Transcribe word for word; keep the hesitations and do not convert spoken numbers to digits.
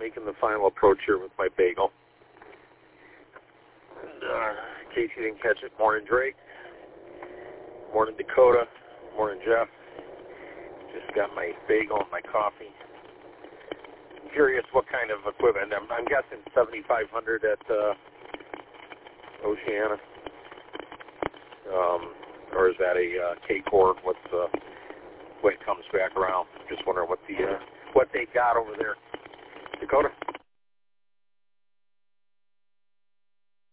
making the final approach here with my bagel. And uh, in case you didn't catch it, morning Drake, morning Dakota, morning Jeff. Just got my bagel and my coffee. I'm curious what kind of equipment. I'm, I'm guessing seventy-five hundred at uh, Oceana. Um, or is that a uh, K-Core? What's the uh, when it comes back around? Just wondering what the uh, what they got over there. Dakota?